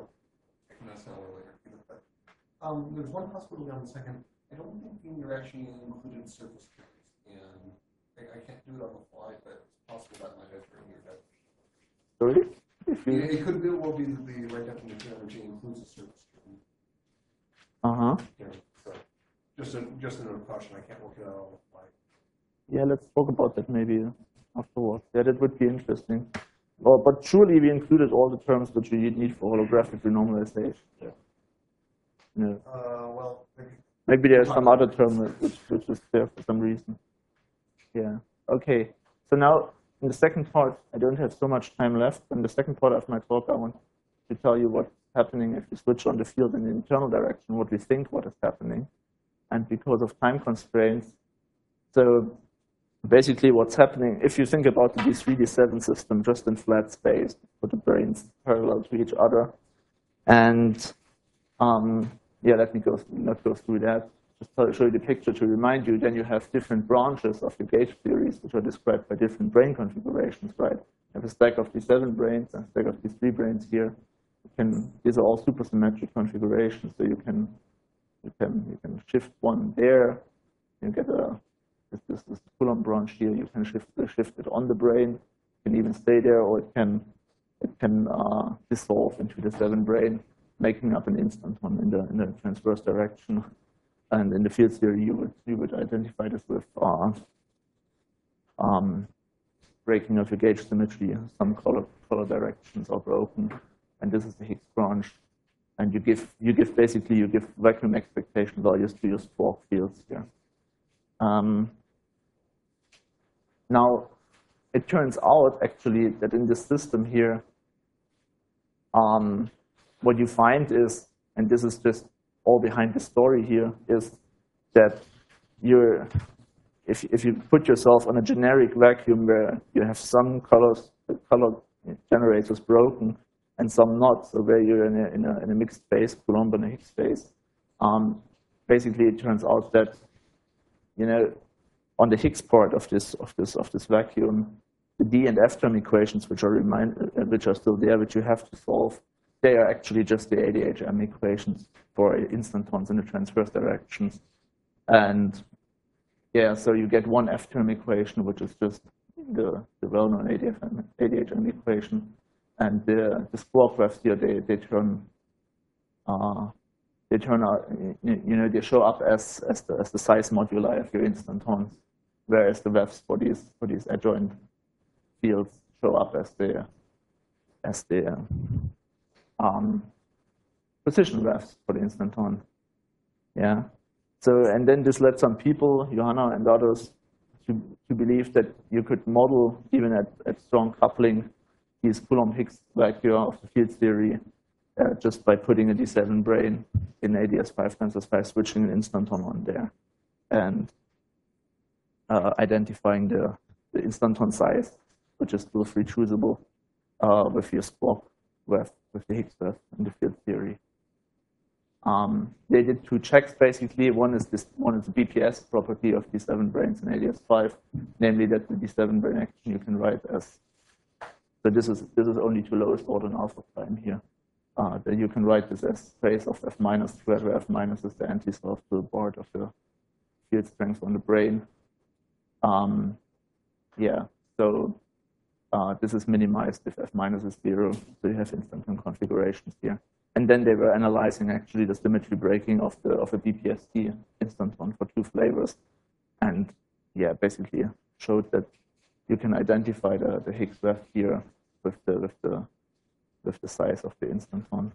um, there's one possibility on the second. I don't think the interaction included surface charges, and I, I can't do it on the fly, but it's possible that might enter in your definition. Sorry? If you... It, it could be, well be that the right definition of energy includes a surface charge. Uh-huh. Yeah, so just a, just a note of caution, I can't work it out on the fly. Yeah, let's talk about that maybe afterwards. Yeah, that would be interesting. Well, but surely we included all the terms that you need for holographic renormalization. Yeah. No. Uh, well, maybe. Maybe there's some other term which, which is there for some reason. Yeah. Okay. So now, in the second part, I don't have so much time left. In the second part of my talk, I want to tell you what's happening if you switch on the field in the internal direction, what we think what is happening. And because of time constraints, so basically what's happening, if you think about the D three D seven system just in flat space, put the brains parallel to each other. And um, yeah, let me go not go through that. Just tell, show you the picture to remind you. Then you have different branches of your gauge theories, which are described by different brain configurations, right? You have a stack of D seven brains and a stack of D three brains here. You can, these are all supersymmetric configurations, so you can you can you can shift one there. You get a this this, this Coulomb branch here. You can shift shift it on the brain. You can even stay there, or it can it can uh, dissolve into the seven brain, making up an instanton in the in the transverse direction. And in the field theory, you would you would identify this with uh, um, breaking of your gauge symmetry. Some color color directions are broken, and this is the Higgs branch. And you give you give basically you give vacuum expectation values to your Spork fields here. Um, now, it turns out actually that in this system here, um, what you find is, and this is just all behind the story here, is that you're, if, if you put yourself on a generic vacuum where you have some colors, color generators broken and some not, so where you're in a, in a, in a mixed space, Coulomb and a Higgs space, um, basically it turns out that, you know, on the Higgs part of this of this of this vacuum, the D and F term equations, which are remind, uh, which are still there, which you have to solve, they are actually just the A D H M equations for instantons in the transverse directions. And yeah, so you get one F term equation, which is just the, the well-known A D H M equation. And the, the Spork graphs here, they, they turn uh, they turn out, you know, they show up as as the, as the size moduli of your instantons, whereas the W E Fs for these for these adjoint fields show up as the as the um, position W E Fs for the instanton. Yeah. So and then this led some people, Johanna and others, to to believe that you could model even at at strong coupling these Coulomb-Higgs vacua of the field theory uh, just by putting a D seven brain in A D S five tensors by switching an instanton on there and uh, identifying the, the instanton size, which is still free choosable uh, with your Spork W E F, with the Higgs W E F in the field theory. Um, they did two checks basically. One is this, one is the B P S property of D seven brains in A D S five, namely that the D seven brain action you can write as. So this is this is only to lowest order in alpha prime here. Uh, then you can write this as space of F minus squared, where F minus is the anti-self to the board of the field strength on the brain. Um, yeah, so uh, this is minimized if F minus is zero. So you have instanton configurations here. And then they were analyzing actually the symmetry breaking of the of a B P S D instanton for two flavors, and yeah, basically showed that you can identify the, the Higgs weft here with the with the with the size of the instanton.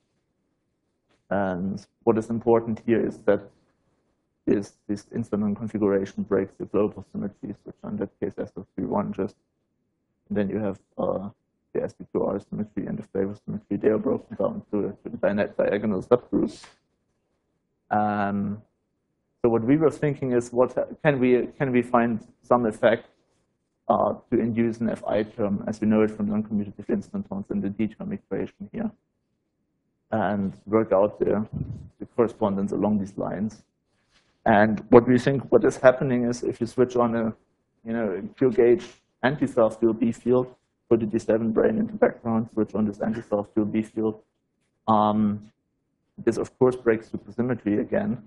And what is important here is that is this instanton configuration breaks the global symmetries, which are in that case S O three one just. And then you have uh, the S D two R symmetry and the flavor symmetry. They are broken down to, to the diagonal subgroups. Um, so what we were thinking is, what can we can we find some effect uh, to induce an Fi term, as we know it from non-commutative instantons in the D term equation here, and work out the, the correspondence along these lines. And what we think what is happening is, if you switch on a you know pure gauge anti-self dual B field, put the D seven brane into background, switch on this anti-self dual B field. Um, this, of course, breaks supersymmetry again.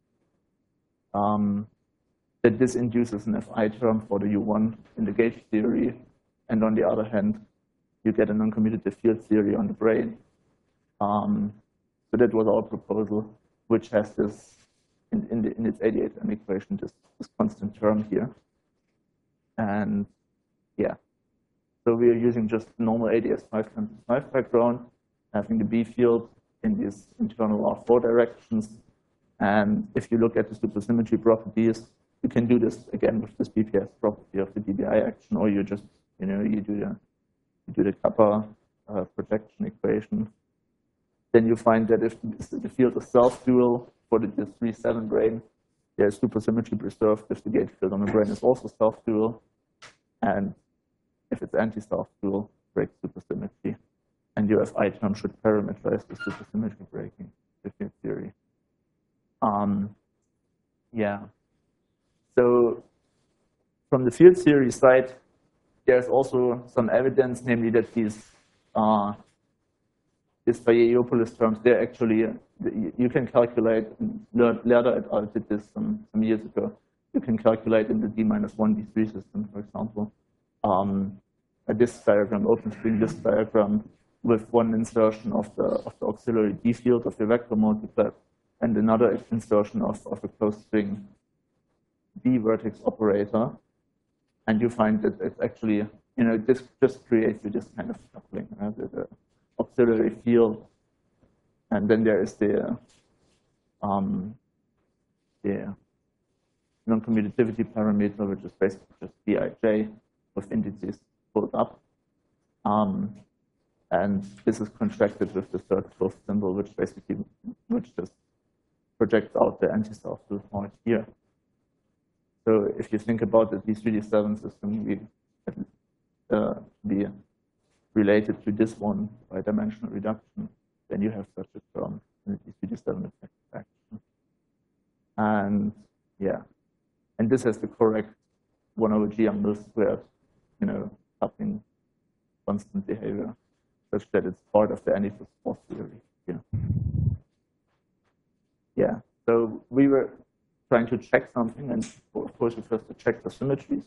Um, that this induces an Fi term for the U one in the gauge theory. And on the other hand, you get a non-commutative field theory on the brane. Um, so that was our proposal, which has this, in, in, the, in its eighty-eight M equation, this, this constant term here. And yeah. So we are using just normal A D S five times five background, having the B field in these internal R four directions. And if you look at the supersymmetry properties, you can do this again with this B P S property of the D B I action, or you just, you know, you do the, you do the kappa uh, projection equation. Then you find that if the field is self-dual for the three seven brane, there's supersymmetry preserved if the gauge field on the brane is also self-dual. And if it's anti-self-dual, breaks supersymmetry. And your Fi term should parameterize the supersymmetry breaking in theory. Um, yeah. So from the field theory side, there's also some evidence, namely that these uh, these Vallée-Iopolis terms, they're actually, you can calculate, Lerda et al. Did this some, some years ago. You can calculate in the D minus one, D three system, for example, um, a disk diagram, open string disk diagram, with one insertion of the, of the auxiliary D field of the vector multiplet and another insertion of, of a closed string D vertex operator. And you find that it's actually, you know, this just creates this kind of coupling, uh, the, the auxiliary field. And then there is the, um, the non-commutativity parameter, which is basically just D I J with indices pulled up. Um, and this is contracted with the third closed symbol, which basically, which just projects out the anti-self-dual point here. So if you think about the D three D seven system, we uh, be related to this one by dimensional reduction, then you have such a term in the D three D seven effective action. And yeah, and this has the correct one over G Young squared, you know, coupling constant behavior, such that it's part of the Anytus force theory. Yeah. Yeah. So we were trying to check something, and of course we first to check the symmetries.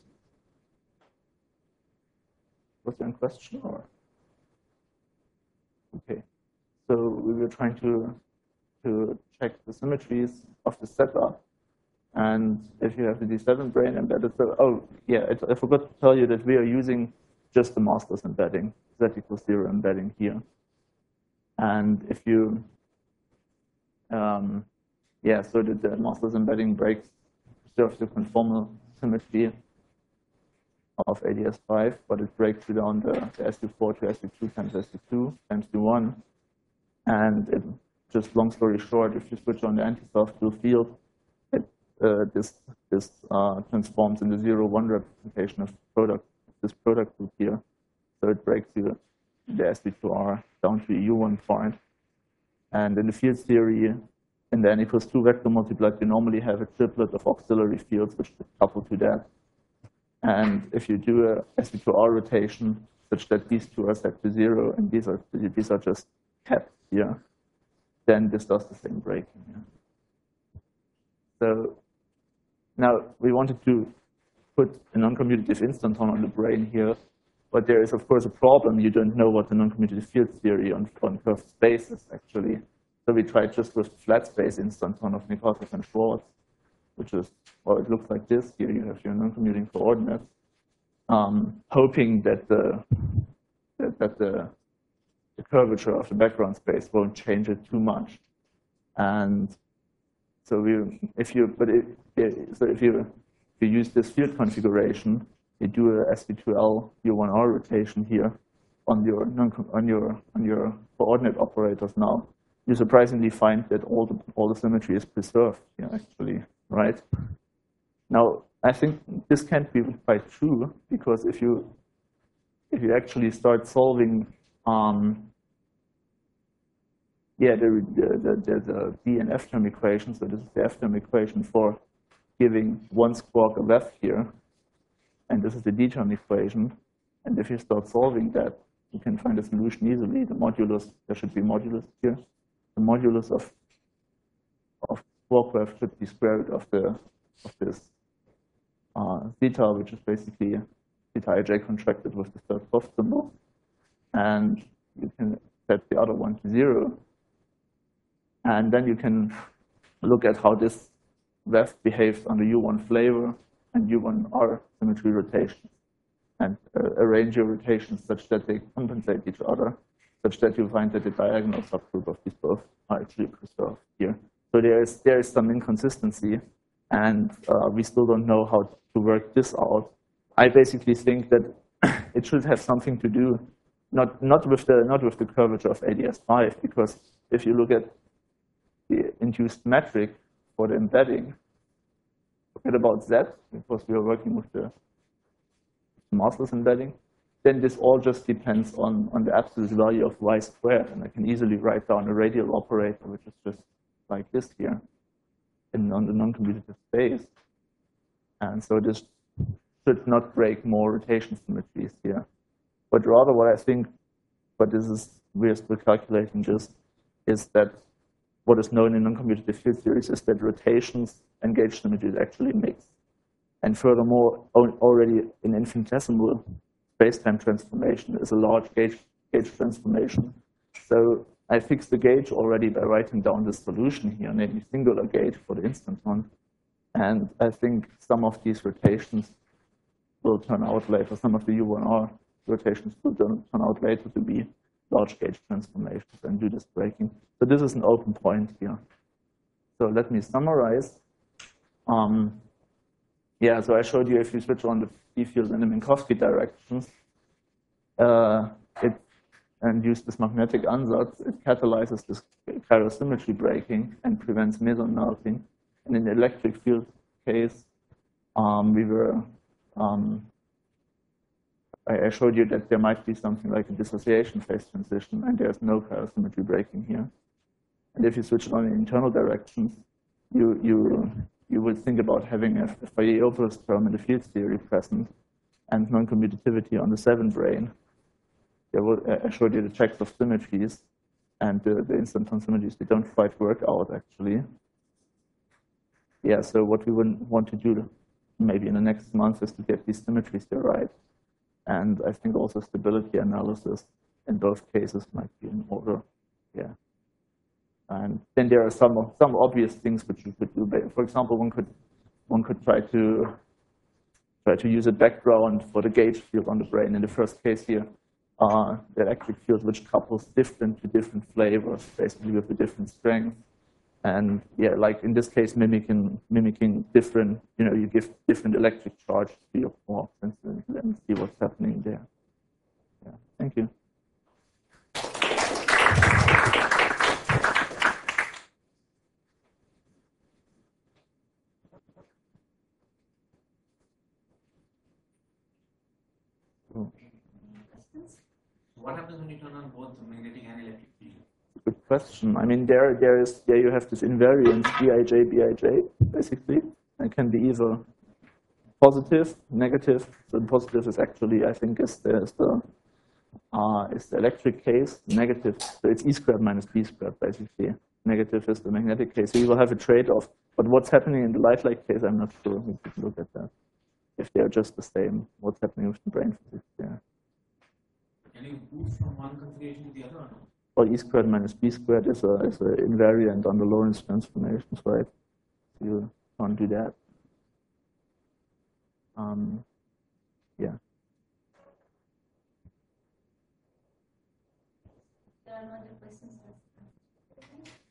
Was there a question or? Okay. So we were trying to to check the symmetries of the setup. And if you have the D seven brane embedded, so, oh yeah, it, I forgot to tell you that we are using just the master's embedding, Z equals zero embedding here. And if you, um, yeah, so that the master's embedding breaks, preserves the conformal symmetry of A D S five, but it breaks it down the, the S U four to S U two times S U two times U one. And it, just long story short, if you switch on the anti-self-dual field, it, uh, this this uh, transforms in the zero one representation of product, this product group here. So it breaks you the S V two R down to a U one point. And in the field theory, in the N equals two vector multiplet, you normally have a triplet of auxiliary fields which couple to that. And if you do a S V two R rotation such that these two are set to zero and these are these are just kept here, then this does the same breaking. Yeah. So now we wanted to put a non-commutative instanton on the brane here But there is, of course, a problem. You don't know what the non-commutative field theory on, on curved space is, actually. So we tried just with the flat space instanton of Nikolov and Schwarz, which is, well, it looks like this. Here you have your non-commuting coordinates, um, hoping that the, that, that the, the curvature of the background space won't change it too much. And so we, if you, but it, it, so if you, if you use this field configuration, you do a S V two L U one R rotation here on your non on your on your coordinate operators now. You surprisingly find that all the all the symmetry is preserved here, actually, right? Now, I think this can't be quite true, because if you if you actually start solving um, yeah the the the, the D and F term equation, so this is the F term equation for giving one squawk a left here, and this is the D term equation. And if you start solving that, you can find a solution easily. The modulus, there should be modulus here. The modulus of of squawk wave should be square root of the of this uh, theta, which is basically theta ij contracted with the third Proft symbol, and you can set the other one to zero, and then you can look at how this wave behaves under U one flavor and U one R symmetry rotations, and uh, arrange your rotations such that they compensate each other, such that you find that the diagonal subgroup of these both are actually preserved here. So there is there is some inconsistency, and uh, we still don't know how to work this out. I basically think that it should have something to do, not not with the not with the curvature of A D S five, because if you look at the induced metric for the embedding, forget about Z, because we are working with the massless embedding, then this all just depends on, on the absolute value of y squared. And I can easily write down a radial operator, which is just like this here, in on the non-commutative space. And so this should not break more rotation symmetries here. But rather what I think, but this is, we're still calculating just, is that what is known in non-commutative field theories is that rotations and gauge symmetries actually mix. And furthermore, already in infinitesimal space-time transformation is a large gauge, gauge transformation. So I fixed the gauge already by writing down this solution here, namely singular gauge for the instanton. And I think some of these rotations will turn out later, some of the U one R rotations will turn out later to be large gauge transformations and do this breaking. So this is an open point here. So let me summarize. Um, yeah, so I showed you if you switch on the B field in the Minkowski directions, uh, it and use this magnetic ansatz, it catalyzes this chirosymmetry breaking and prevents meson melting. And in the electric field case, um, we were um, I showed you that there might be something like a dissociation phase transition, and there's no chirosymmetry breaking here. And if you switch it on in internal directions, you you you would think about having a Fourier-Opus term in the field theory present and non-commutativity on the seven brane. There will, I showed you the checks of symmetries, and the, the instanton symmetries, they don't quite work out actually. Yeah, so what we would want to do maybe in the next month is to get these symmetries there right. And I think also stability analysis in both cases might be in order. Yeah. And then there are some some obvious things which you could do. For example, one could one could try to try to use a background for the gauge field on the brane. In the first case here, uh, the electric field which couples different to different flavors, basically with a different strength. And yeah, like in this case, mimicking mimicking different, you know, you give different electric charge to your quarks, and so let me see what's happening there. Yeah, thank you. What happens when you turn on both the magnetic and electric field? Good question. I mean, there, there is, there you have this invariance B I J, B I J, basically. It can be either positive, negative. So the positive is actually, I think, is the, is the, uh, is the electric case. Negative, so it's E squared minus B squared, basically. Negative is the magnetic case. So you will have a trade-off. But what's happening in the light-like case, I'm not sure. We could look at that. If they're just the same, what's happening with the brane physics there. you boost from one configuration to the other or no? Well, e squared minus b squared is a is an invariant on the Lorentz transformations, right? So you don't do that. Um, yeah. There are no other questions.